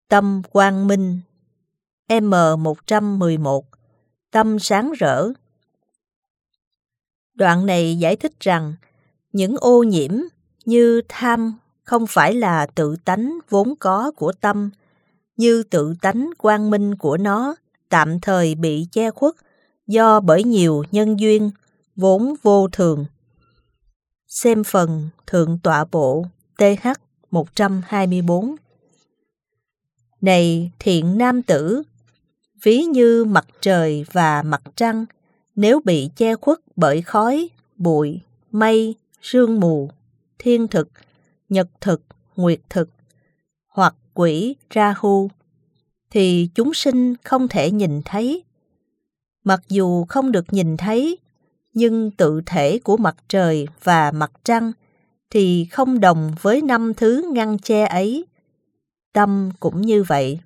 tâm quang minh. M111, tâm sáng rỡ. Đoạn này giải thích rằng những ô nhiễm như tham không phải là tự tánh vốn có của tâm, như tự tánh quang minh của nó tạm thời bị che khuất bởi nhiều nhân duyên vốn vô thường. Xem phần Thượng tọa bộ TH 124. Này thiện nam tử, ví như mặt trời và mặt trăng, nếu bị che khuất bởi khói, bụi, mây, sương mù, thiên thực, nhật thực, nguyệt thực, hoặc quỷ Rahu, thì chúng sinh không thể nhìn thấy. Mặc dù không được nhìn thấy, nhưng tự thể của mặt trời và mặt trăng thì không đồng với 5 thứ ngăn che ấy. Tâm cũng như vậy.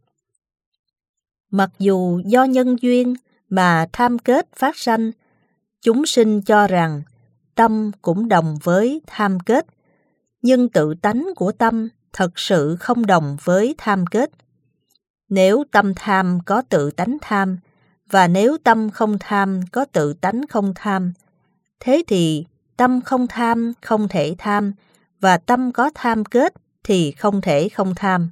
Mặc dù do nhân duyên mà tham kết phát sanh, chúng sinh cho rằng tâm cũng đồng với tham kết, nhưng tự tánh của tâm thật sự không đồng với tham kết. Nếu tâm tham có tự tánh tham, và nếu tâm không tham có tự tánh không tham, thế thì tâm không tham không thể tham, và tâm có tham kết thì không thể không tham.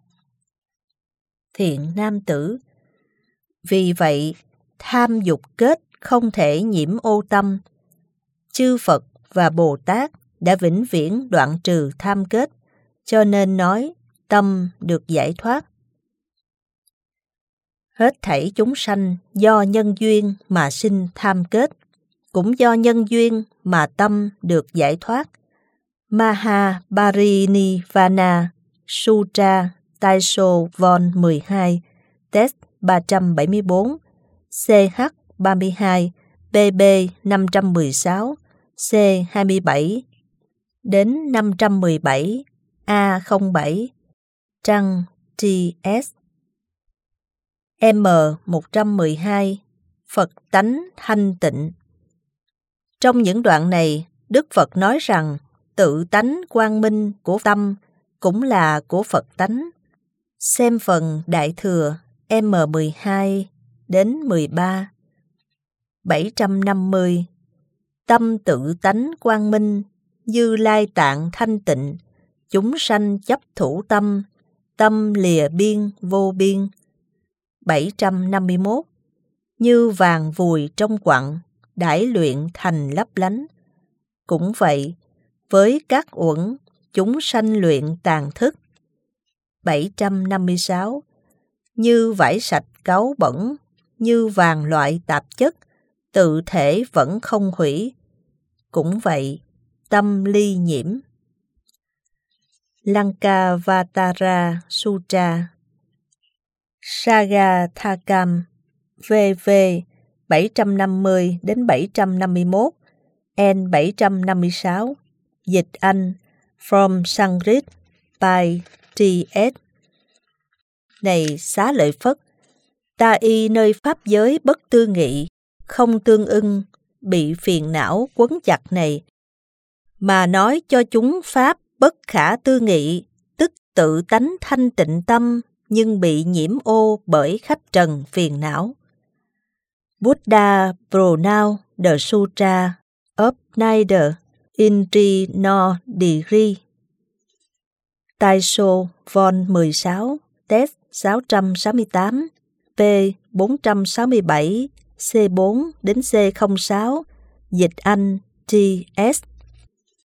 Thiện nam tử, vì vậy tham dục kết không thể nhiễm ô tâm. Chư Phật và Bồ Tát đã vĩnh viễn đoạn trừ tham kết, cho nên nói tâm được giải thoát. Hết thảy chúng sanh do nhân duyên mà sinh tham kết, cũng do nhân duyên mà tâm được giải thoát. Mahaparinirvana Sutra Taisho Von 12, Test 374, CH 32, PB 516, C 27 đến 517, A07, Trăng TS. M112, Phật tánh thanh tịnh. Trong những đoạn này, Đức Phật nói rằng tự tánh quang minh của tâm cũng là của Phật tánh. Xem phần Đại Thừa M12 đến 13. 750. Tâm tự tánh quang minh, Như Lai Tạng thanh tịnh, chúng sanh chấp thủ tâm, tâm lìa biên vô biên. 751. Như vàng vùi trong quặng, đãi luyện thành lấp lánh. Cũng vậy, với các uẩn, chúng sanh luyện tàn thức. 756. Như vải sạch cáu bẩn, như vàng loại tạp chất, tự thể vẫn không hủy. Cũng vậy, tâm ly nhiễm. Lankavatara Sutra Sagathakam VV 750 đến 751, N 756, dịch Anh From Sanskrit by T.S. Này Xá Lợi Phất, ta y nơi pháp giới bất tư nghị, không tương ưng, bị phiền não quấn chặt này, mà nói cho chúng pháp bất khả tư nghị, tức tự tánh thanh tịnh tâm, nhưng bị nhiễm ô bởi khách trần phiền não. Buddha pronounce the Sutra of neither Indri nor degree. Taisho Von 16, Test 668, P 467, C4 đến C06, dịch Anh TS.